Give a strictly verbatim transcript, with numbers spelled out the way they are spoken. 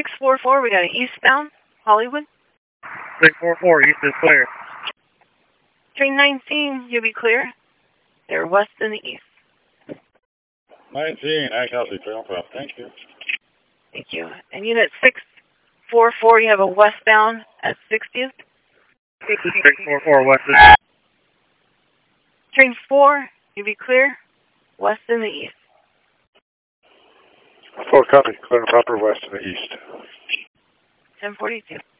six four four, we got an eastbound, Hollywood. six four four, east is clear. Train nineteen, you'll be clear. They're west and the east. nineteen, I copy, trail prop. Thank you. Thank you. And unit six four four, you have a westbound at sixtieth. six four four, west is. Train four, you'll be clear. West and the east. Four copy, clear proper west to the east. ten forty-two.